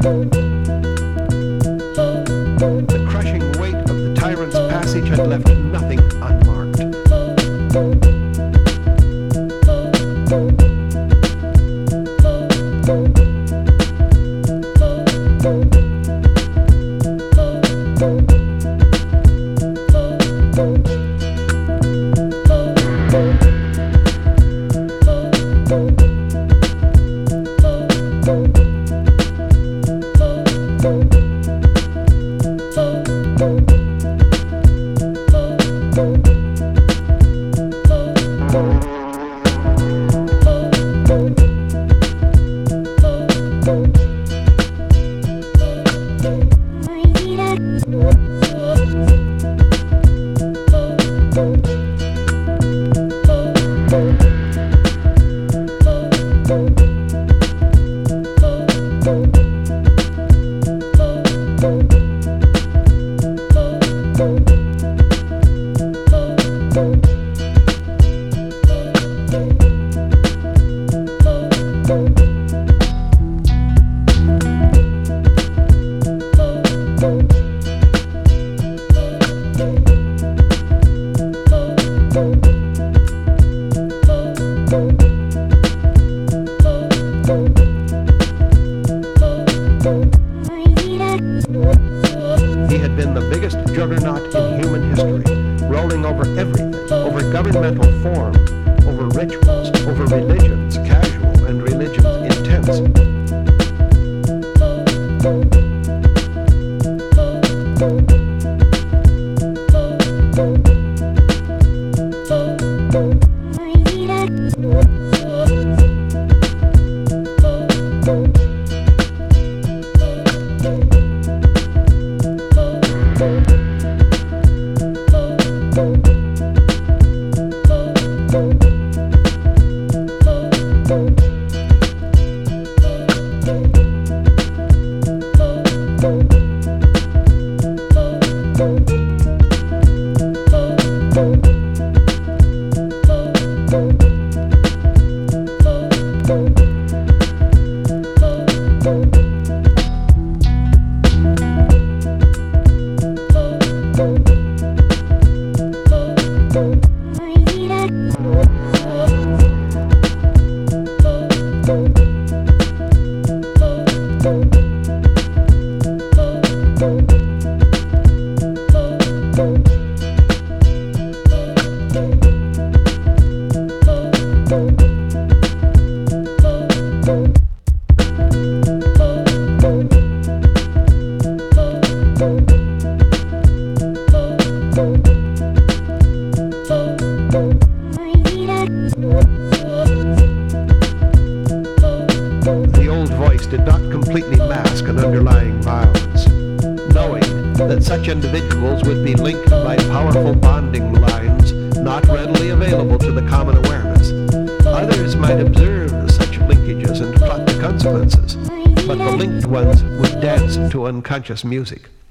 The crushing weight of the tyrant's passage had left nothing unmarked. He had been the biggest juggernaut in human history, rolling over everything, over governmental form, over rituals, over religions, casual and religions intense. The old voice did not completely mask an underlying violence. Knowing that such individuals would be linked by powerful bonding lines not readily available to the common awareness, others might observe such linkages and plot the consequences, but the linked ones would dance to unconscious music.